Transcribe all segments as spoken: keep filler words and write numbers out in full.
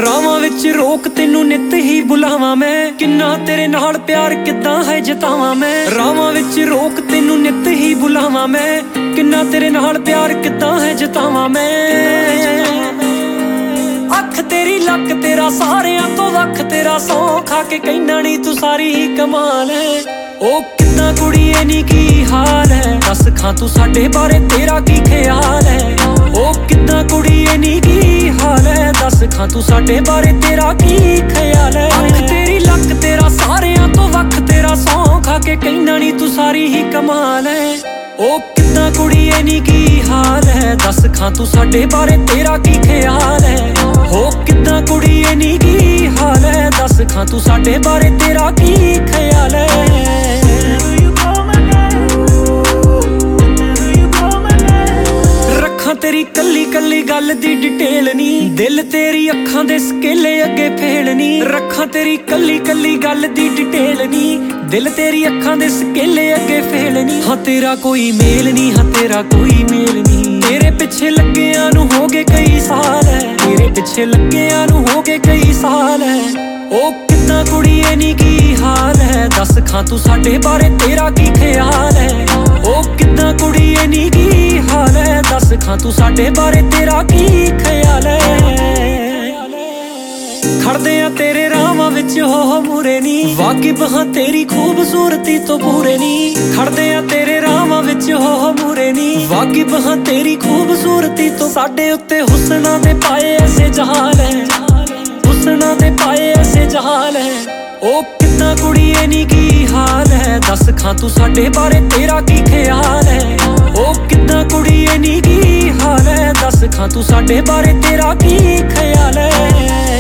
ਰਾਵਾਂ ਵਿੱਚ ਰੋਕ ਤੈਨੂੰ ਨਿੱਤ ਹੀ ਬੁਲਾਵਾਂ ਮੈਂ, ਕਿੰਨਾ ਤੇਰੇ ਨਾਲ ਪਿਆਰ ਕਿੱਦਾਂ ਹੈ ਜਤਾਵਾਂ ਮੈਂ। ਰਾਵਾਂ ਵਿੱਚ ਰੋਕ ਤੈਨੂੰ ਨਿੱਤ ਹੀ ਬੁਲਾਵਾਂ ਮੈਂ, ਕਿੰਨਾ ਤੇਰੇ ਨਾਲ ਪਿਆਰ ਕਿੱਦਾਂ ਹੈ ਜਤਾਵਾਂ ਮੈਂ। ਅੱਖ ਤੇਰੀ ਲੱਕ ਤੇਰਾ ਸਾਰਿਆਂ ਤੋਂ ਵੱਖ ਤੇਰਾ, ਸੌਂ ਖਾ ਕੇ ਕਹਿਣਾ ਨੀ ਤੂੰ ਸਾਰੀ ਹੀ ਕਮਾਲ ਹੈ। ਉਹ ਕਿੱਦਾਂ ਕੁੜੀਏ ਨੀ ਕੀ ਹਾਲ ਹੈ, ਦੱਸ ਖਾਂ ਤੂੰ ਸਾਡੇ ਬਾਰੇ ਤੇਰਾ ਕੀ ਖਿਆਲ ਹੈ। ਉਹ ਕਿੱਦਾਂ ਕੁੜੀਏ ਨੀ ਕੀ ਹਾਲ ਹੈ, ਦੱਸ ਖਾਂ ਤੂੰ ਸਾਡੇ ਬਾਰੇ ਤੇਰਾ ਕੀ ਖਿਆਲ ਹੈ। ਅੱਖ ਤੇਰੀ ਲੱਕ ਤੇਰਾ ਸਾਰਿਆਂ ਤੋਂ ਵੱਖ ਤੇਰਾ, ਸੌਂ ਖਾ ਕੇ ਕਹਿਣਾ ਨੀ ਤੂੰ ਸਾਰੀ ਹੀ ਕਮਾਲ ਹੈ। ਉਹ ਕਿੱਦਾਂ ਕੁੜੀਏ ਨੀ ਕੀ ਹਾਲ ਹੈ, ਦੱਸ ਖਾਂ ਤੂੰ ਸਾਡੇ ਬਾਰੇ ਤੇਰਾ ਕੀ ਖਿਆਲ ਹੈ। ਹੋ ਕਿੱਦਾਂ ਕੁੜੀਏ ਨੀ ਕੀ ਹਾਲ ਹੈ, ਦੱਸ ਖਾਂ ਤੂੰ ਸਾਡੇ ਬਾਰੇ ਤੇਰਾ ਕੀ ਖਿਆਲ ਹੈ। ਰੱਖਾਂ ਤੇਰੀ ਕੱਲੀ ਕੱਲੀ ਗੱਲ ਦੀ ਡਿਟੇਲ ਨੀ, ਦਿਲ ਤੇਰੀ ਅੱਖਾਂ ਦੇ ਸਕੇਲੇ ਅੱਗੇ ਫੇਲ ਨੀ। ਰੱਖਾਂ ਤੇਰੀ ਕੱਲੀ ਕੱਲੀ ਗੱਲ ਦੀ ਡਿਟੇਲ ਨੀ, ਦਿਲ ਤੇਰੀ ਅੱਖਾਂ ਦੇ ਸਕੇਲੇ ਅੱਗੇ ਫੇਲ ਨੀ। ਹਾਂ ਤੇਰਾ ਕੋਈ ਮੇਲ ਨੀ, ਹਾਂ ਤੇਰਾ ਕੋਈ ਮੇਲ ਨੀ। ਤੇਰੇ ਪਿੱਛੇ ਲੱਗਿਆਂ ਨੂੰ ਹੋ ਗਏ ਕਈ ਸਾਲ ਹੈ, ਤੇਰੇ ਪਿੱਛੇ ਲੱਗਿਆਂ ਨੂੰ ਹੋ ਗਏ ਕਈ ਸਾਲ ਹੈ। ਉਹ ਕਿੱਦਾਂ ਕੁੜੀਏ ਨੀ ਕੀ ਹਾਲ ਹੈ, ਦੱਸ ਖਾਂ ਤੂੰ ਸਾਡੇ ਬਾਰੇ ਤੇਰਾ ਕੀ ਖਿਆਲ ਹੈ। ਉਹ ਕਿੱਦਾਂ ਕੁੜੀਏ ਨੀ ਕੀ ਹਾਲ ਹੈ, ਦੱਸ ਖਾਂ ਤੂੰ ਸਾਡੇ ਬਾਰੇ ਤੇਰਾ ਕੀ ਖਿਆਲ ਹੈ। ਖੜਦੇ ਆ ਤੇਰੇ ਰਾਵਾਂ ਵਿੱਚ ਹੋ ਮੂਰੇ ਨੀ, ਵਾਕਿਬ ਹਾਂ ਤੇਰੀ ਖੂਬਸੂਰਤੀ ਤੋਂ ਪੂਰੇ ਨੀ। ਖੜਦੇ ਆ ਤੇਰੇ ਰਾਵਾਂ ਵਿੱਚ ਹੋ ਮੂਰੇ ਨੀ, ਵਾਕਿਬ ਹਾਂ ਤੇਰੀ ਖੂਬਸੂਰਤੀ ਤੋਂ। ਸਾਡੇ ਉੱਤੇ ਹੁਸਨਾਂ ਦੇ ਪਾਏ ਐਸੇ ਜਹਾਲ ਹੈ, ਹੁਸਨਾਂ ਦੇ ਪਾਏ ਐਸੇ ਜਹਾਲ ਹੈ। ਉਹ ਕਿੱਦਾਂ ਕੁੜੀਏ ਨੀ ਕੀ ਹਾਲ ਹੈ, ਦੱਸ ਖਾਂ ਤੂੰ ਸਾਡੇ ਬਾਰੇ ਤੇਰਾ ਕੀ ਖਿਆਲ ਹੈ। ਉਹ ਕਿੱਦਾਂ ਕੁੜੀਏ ਨੀ ਕੀ ਹਾਲ ਹੈ, ਦੱਸ ਖਾਂ ਤੂੰ ਸਾਡੇ ਬਾਰੇ ਤੇਰਾ ਕੀ ਖਿਆਲ ਹੈ।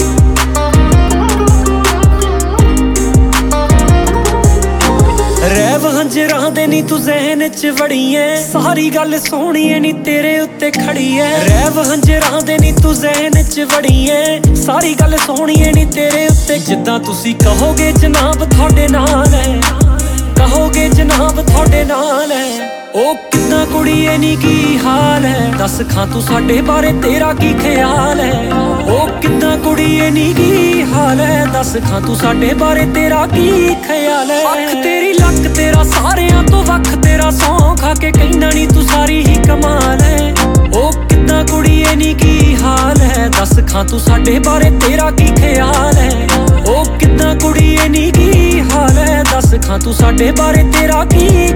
ਰਹਿ ਵਹੰਜਰਾਂ ਦੇ ਨੀ ਤੂੰ ਜ਼ਹਿਨ ਚ ਵੜੀ ਐ, ਸਾਰੀ ਗੱਲ ਸੋਹਣੀਏ ਨੀ ਤੇਰੇ ਉੱਤੇ ਖੜੀ ਐ। ਰਹਿ ਵਹੰਜਰਾਂ ਦੇ ਨੀ ਤੂੰ ਜ਼ਹਿਨ ਚ ਵੜੀ ਐ, ਸਾਰੀ ਗੱਲ ਸੋਹਣੀਏ ਨੀ ਤੇਰੇ ਉੱਤੇ। ਜਿੱਦਾਂ ਤੁਸੀਂ ਕਹੋਗੇ ਜਨਾਬ ਤੁਹਾਡੇ ਨਾਲ ਹੈ, ਕਹੋਗੇ ਜਨਾਬ ਤੁਹਾਡੇ ਨਾਲ ਹੈ। ਉਹ ਕਿੱਦਾਂ ਕੁੜੀਏ ਨੀ ਕੀ ਹਾਲ ਹੈ, ਦੱਸ ਖਾਂ ਤੂੰ ਸਾਡੇ ਬਾਰੇ ਤੇਰਾ ਕੀ ਖਿਆਲ ਹੈ। ਉਹ ਕਿੱਦਾਂ ਕੁੜੀਏ ਨੀ ਕੀ ਹਾਲ ਹੈ, ਦੱਸ ਖਾਂ ਤੂੰ ਸਾਡੇ ਬਾਰੇ ਤੇਰਾ ਕੀ ਖਿਆਲ ਹੈ। ਅੱਖ ਤੇਰੀ ਲੱਕ ਤੇਰਾ ਸਾਰਿਆਂ ਤੋਂ ਵੱਖ ਤੇਰਾ, ਸੌਂ ਖਾ ਕੇ ਕਹਿਣਾ ਨੀ ਤੂੰ ਸਾਰੀ ਹੀ ਕਮਾਲ ਹੈ। ਉਹ ਕਿੱਦਾਂ ਕੁੜੀਏ ਨੀ ਕੀ ਹਾਲ ਹੈ, ਦੱਸ ਖਾਂ ਤੂੰ ਸਾਡੇ ਬਾਰੇ ਤੇਰਾ ਕੀ ਖਿਆਲ ਹੈ। ਉਹ ਕਿੱਦਾਂ ਕੁੜੀਏ ਨੀ ਕੀ ਹਾਲ ਹੈ, ਦੱਸ ਖਾਂ ਤੂੰ ਸਾਡੇ ਬਾਰੇ ਤੇਰਾ ਕੀ